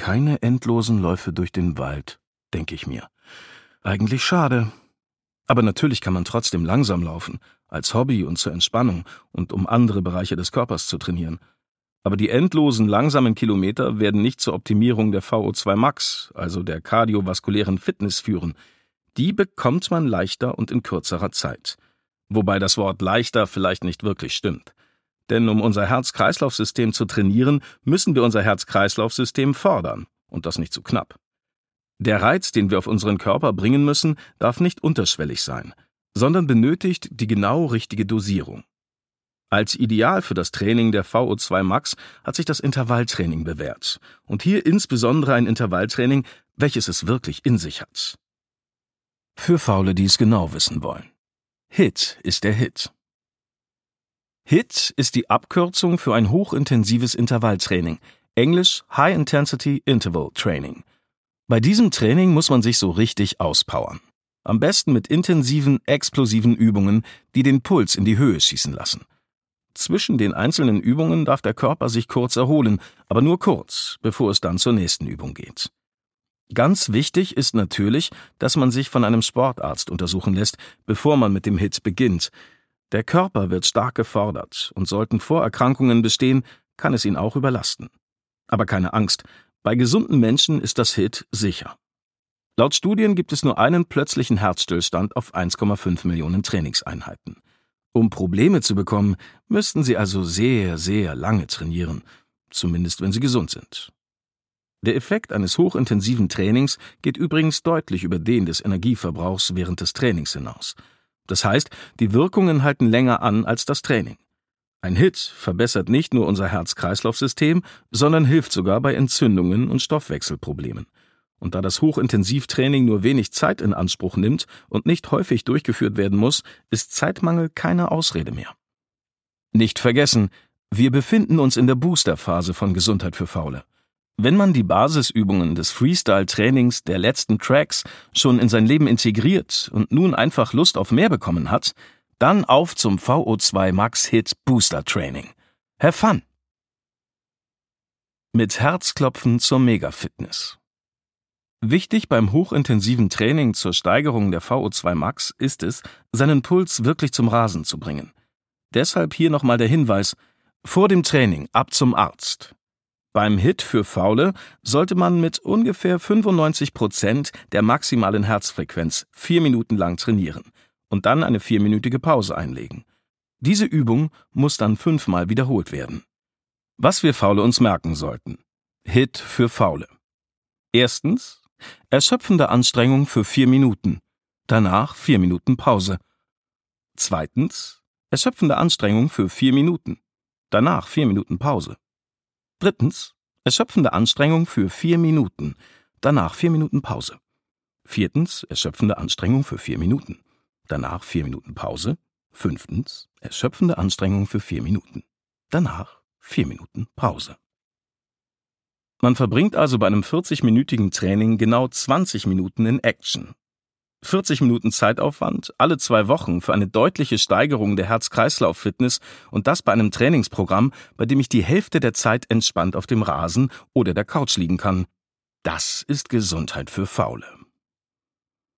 keine endlosen Läufe durch den Wald, denke ich mir. Eigentlich schade. Aber natürlich kann man trotzdem langsam laufen, als Hobby und zur Entspannung und um andere Bereiche des Körpers zu trainieren. Aber die endlosen, langsamen Kilometer werden nicht zur Optimierung der VO2 Max, also der kardiovaskulären Fitness, führen. Die bekommt man leichter und in kürzerer Zeit. Wobei das Wort leichter vielleicht nicht wirklich stimmt. Denn um unser Herz-Kreislauf-System zu trainieren, müssen wir unser Herz-Kreislauf-System fordern. Und das nicht zu knapp. Der Reiz, den wir auf unseren Körper bringen müssen, darf nicht unterschwellig sein, sondern benötigt die genau richtige Dosierung. Als Ideal für das Training der VO2 Max hat sich das Intervalltraining bewährt. Und hier insbesondere ein Intervalltraining, welches es wirklich in sich hat. Für Faule, die es genau wissen wollen. HIIT ist der HIIT. HIIT ist die Abkürzung für ein hochintensives Intervalltraining, englisch High Intensity Interval Training. Bei diesem Training muss man sich so richtig auspowern. Am besten mit intensiven, explosiven Übungen, die den Puls in die Höhe schießen lassen. Zwischen den einzelnen Übungen darf der Körper sich kurz erholen, aber nur kurz, bevor es dann zur nächsten Übung geht. Ganz wichtig ist natürlich, dass man sich von einem Sportarzt untersuchen lässt, bevor man mit dem HIIT beginnt. Der Körper wird stark gefordert und sollten Vorerkrankungen bestehen, kann es ihn auch überlasten. Aber keine Angst, bei gesunden Menschen ist das HIIT sicher. Laut Studien gibt es nur einen plötzlichen Herzstillstand auf 1,5 Millionen Trainingseinheiten. Um Probleme zu bekommen, müssten Sie also sehr, sehr lange trainieren, zumindest wenn Sie gesund sind. Der Effekt eines hochintensiven Trainings geht übrigens deutlich über den des Energieverbrauchs während des Trainings hinaus. Das heißt, die Wirkungen halten länger an als das Training. Ein HIIT verbessert nicht nur unser Herz-Kreislauf-System, sondern hilft sogar bei Entzündungen und Stoffwechselproblemen. Und da das Hochintensivtraining nur wenig Zeit in Anspruch nimmt und nicht häufig durchgeführt werden muss, ist Zeitmangel keine Ausrede mehr. Nicht vergessen, wir befinden uns in der Boosterphase von Gesundheit für Faule. Wenn man die Basisübungen des Freestyle-Trainings der letzten Tracks schon in sein Leben integriert und nun einfach Lust auf mehr bekommen hat, dann auf zum VO2 Max HIIT Booster Training. Have fun! Mit Herzklopfen zur Mega-Fitness. Wichtig beim hochintensiven Training zur Steigerung der VO2 Max ist es, seinen Puls wirklich zum Rasen zu bringen. Deshalb hier nochmal der Hinweis: Vor dem Training ab zum Arzt. Beim HIIT für Faule sollte man mit ungefähr 95% der maximalen Herzfrequenz 4 Minuten lang trainieren und dann eine 4-minütige Pause einlegen. Diese Übung muss dann 5-mal wiederholt werden. Was wir Faule uns merken sollten: HIIT für Faule. Erstens, erschöpfende Anstrengung für 4 Minuten, danach 4 Minuten Pause. Zweitens, erschöpfende Anstrengung für 4 Minuten, danach 4 Minuten Pause. Drittens, erschöpfende Anstrengung für 4 Minuten, danach 4 Minuten Pause. Viertens, erschöpfende Anstrengung für 4 Minuten, danach 4 Minuten Pause. Fünftens, erschöpfende Anstrengung für 4 Minuten, danach 4 Minuten Pause. Man verbringt also bei einem 40-minütigen Training genau 20 Minuten in Action. 40 Minuten Zeitaufwand, alle 2 Wochen für eine deutliche Steigerung der Herz-Kreislauf-Fitness und das bei einem Trainingsprogramm, bei dem ich die Hälfte der Zeit entspannt auf dem Rasen oder der Couch liegen kann. Das ist Gesundheit für Faule.